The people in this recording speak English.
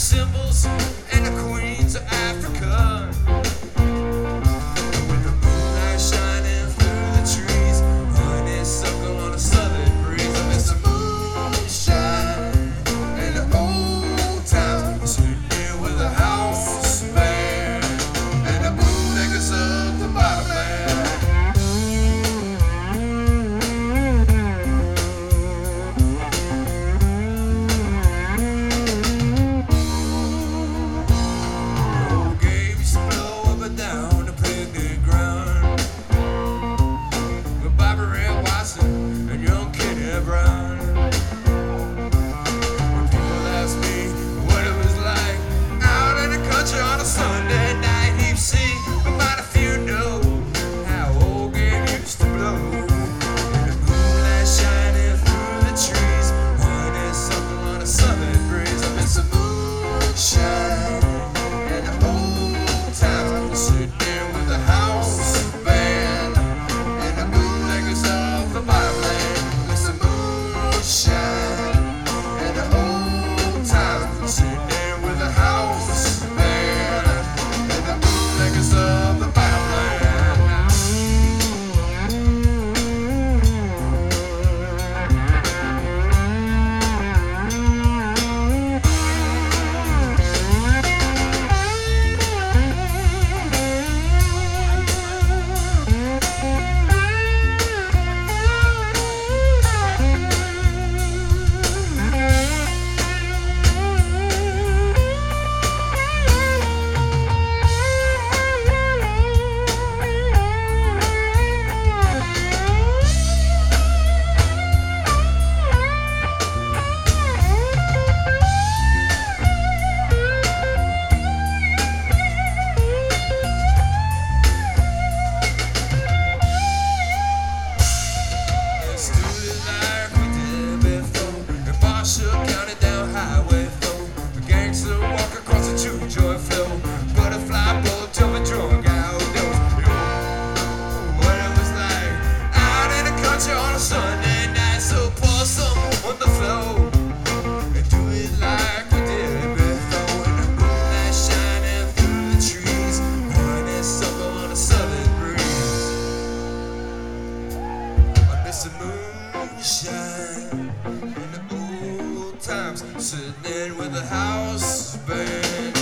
symbols and the queens of Africa. With the moonlight shining through the trees, honeysuckle on a southern breeze. I miss the moonshine and the old times, sitting here with a house band and the bootleggers of the bottom land. Down the picnic ground with Bobby Ray Watson and young Kenny Brown. When people ask me what it was like out in the country on a Sunday night, he'd see about a few know how old game used to blow. And the moonlight shining through the trees, honeysuckle on a southern breeze. I miss the moonshine and the old times, sitting there with a house band and the bootleggers of the bottom land. Miss the moonshine and the old times, sitting there with a house band and the bootleggers of the bottom land. Counted down highway flow, the gangster walk across the true joy flow, butterfly bullet till the drug outdoors. What it was like out in the country on a Sunday night, so pour some on the floor and do it like we did before. And the moonlight shining through the trees, honeysuckle on a southern breeze. I miss the moonshine and the times, sitting in with a house band